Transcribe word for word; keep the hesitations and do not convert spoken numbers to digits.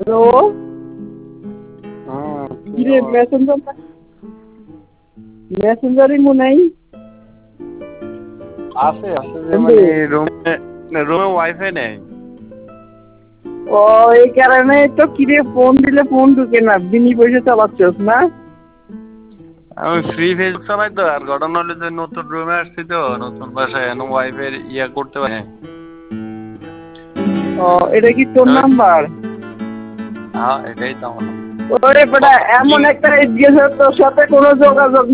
Hello কিরে Messenger মেসেঞ্জারই মনে নাই আছে আছে যে মানে রুমে রুমে ওয়াইফাই নেই। ও এই কারণে তো কিরে ফোন দিলে ফোন ঢুকে না, বিনি পয়সা চালাচ্ছস না? আমি ফ্রি ফেসবুক চালাই তো, আর ঘটনা হলো যে নতুন রুমে আসছি তো, নতুন বাসায় এখন ওয়াইফাই ইয়া করতে পারি। ও এটা কি তোর নাম্বার? হ্যাঁ এটাই তো আমার। ওরে বেটা এমন একটা এজ গেছে তোর সাথে কোনো যোগাযোগ